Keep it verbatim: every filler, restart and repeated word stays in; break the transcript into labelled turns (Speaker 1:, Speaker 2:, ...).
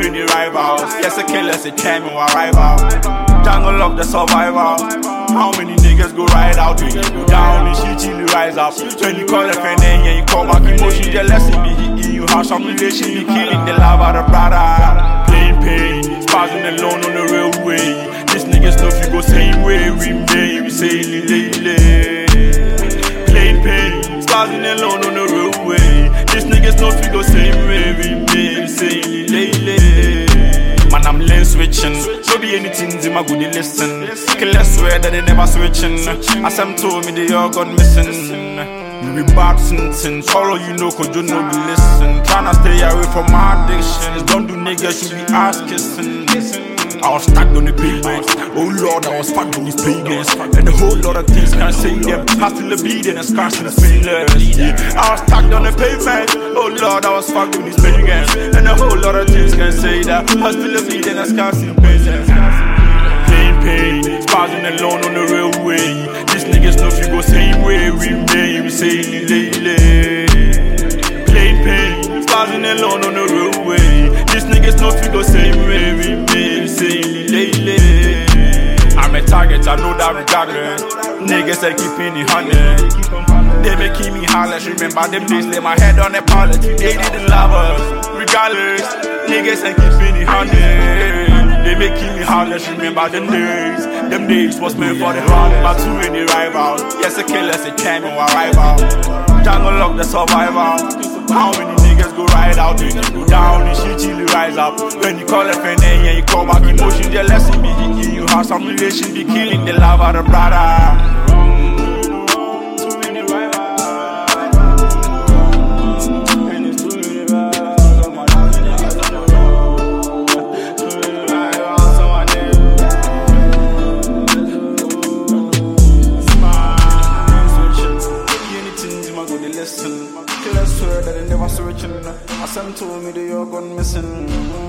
Speaker 1: any rivals. Yes, a killer, say champion, or rival. Jungle of the survivor. How many niggas go ride out when you go down and she chill, rise up. When you call a friend and you call back emotion, jealousy be hitting you. How some relation be killing the love out of brother. Plain pain, spazzing alone on the railway. These niggas know if you go same way, we may we say lele. Plain pain, spazzing alone on the railway. These niggas know if you go same way, we may we say lele. Man, I'm lane switching. No be anything, Zima good listen. Killer swear that they never switching. As them told me they all gone missing. We be bad since all of you know, cause you know we listen. Tryna stay away from my addictions. Don't do niggas, you be ass kissing. I was stuck on the pavement. Oh Lord, I was fucked on these pagans. And a whole lot of things can't say them. I still a beat and a scars in the fingers. Yeah. I was stuck on the pavement. Oh Lord, I was fucked on these pagans. And a whole lot of things can't say that. I still a beat and a scars in the fingers. Plain pain, spazzing alone on the railway. These niggas know if you go same way, we may we say lele. Plain pain, spazzing alone on the railway. These niggas know if you go same way, we may we say lele. I'm a target, I know that regardless. Niggas are keeping it hundred. They making me holler. Remember them days, lay my head on the pallet. They didn't love us, regardless. Niggas are keeping it hundred. They making me heartless, remember them days. Them days was meant for the hard, but too many rivals. Yes, a killer, say champion, or rival. Jungle of the survivor. How many niggas go ride out when you go down and she chill, rise up. When you call a friend and you call back emotion, jealousy be hitting you. How some relation be killing the love of the brother. Killer swear that they never switching. As them told me they all gone missing.